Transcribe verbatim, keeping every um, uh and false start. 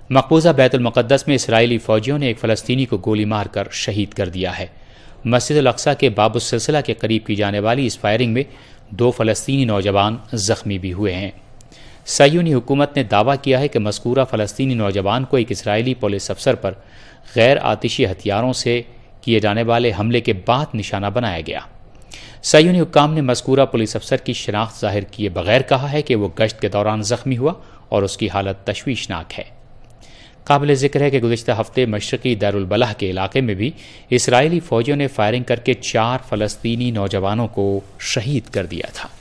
मकबूजा बैतुल मुक़द्दस में इसराइली फ़ौजियों ने एक फ़लस्तीनी को गोली मारकर शहीद कर दिया है। मस्जिद अल अक़सा के बाबुस सिलसिला के करीब की जाने वाली इस फायरिंग में दो फ़लस्तीनी नौजवान ज़ख्मी भी हुए हैं। सह्यूनी हुकूमत ने दावा किया है कि मज़कूरा फ़लस्तीनी नौजवान को एक इसराइली पुलिस अफसर पर गैर आतिशी हथियारों से किए जाने वाले हमले के बाद निशाना बनाया गया। सह्यूनी हुक्काम ने मज़कूरा पुलिस अफसर की शनाख्त ज़ाहिर किए बगैर कहा है कि वह गश्त के दौरान ज़ख्मी हुआ और उसकी हालत तशवीशनाक है। काबिल ज़िक्र है कि गुज़िश्ता हफ्ते मशरक़ी दारुल बलाह के इलाके में भी इसराइली फ़ौजियों ने फायरिंग करके चार फ़लस्तीनी नौजवानों को शहीद कर दिया था।